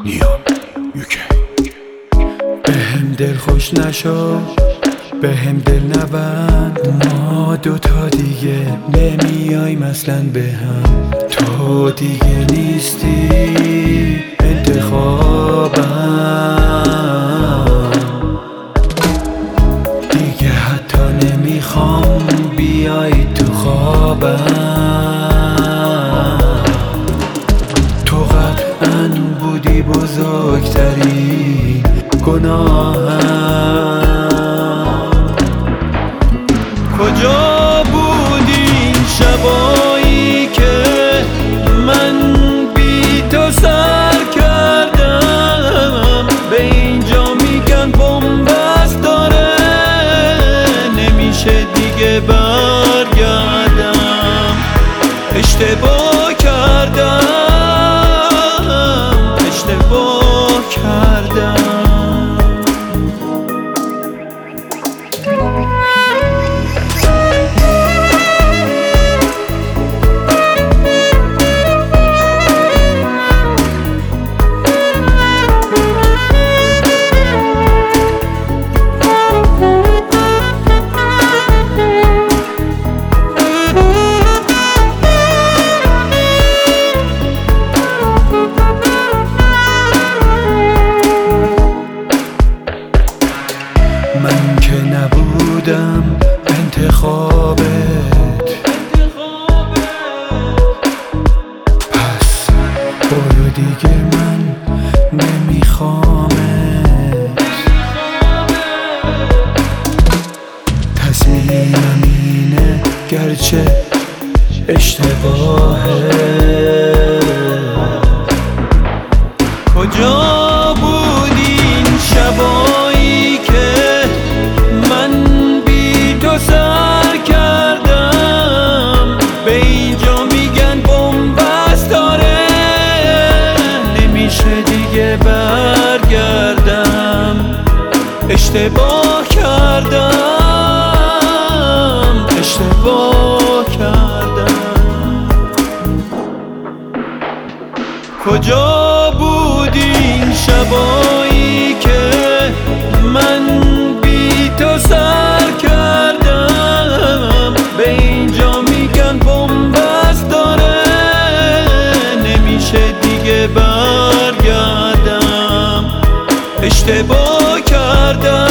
نیام یوکی. بهم دل خوش نشو، بهم دل نبند، ما دوتا دیگه نمیایم اصلا به هم. تو دیگه نیستی انتخابم، دیگه حتی نمیخوام بیای تو خوابم. تو قطعاً بودی بزرگترین گناهم. کجا بودی این شبایی که من بی تو سر کردم؟ به اینجا میگن بنبست داره، نمیشه دیگه برگردم. اشتباه کردم، اشتباه کردم. من که نبودم انتخابت، پس برو دیگه، من نمیخوامت. تصمیمم اینه گرچه اشتباهه. کجا بودی این شبایی که من بی تو سر کردم؟ به اینجا میگن بنبست داره، نمیشه دیگه برگردم. اشتباه کردم، اشتباه کردم. کجا بودی این شبایی که من بی تو سر کردم؟ به اینجا میگن بنبست داره، نمیشه دیگه برگردم. اشتباه کردم،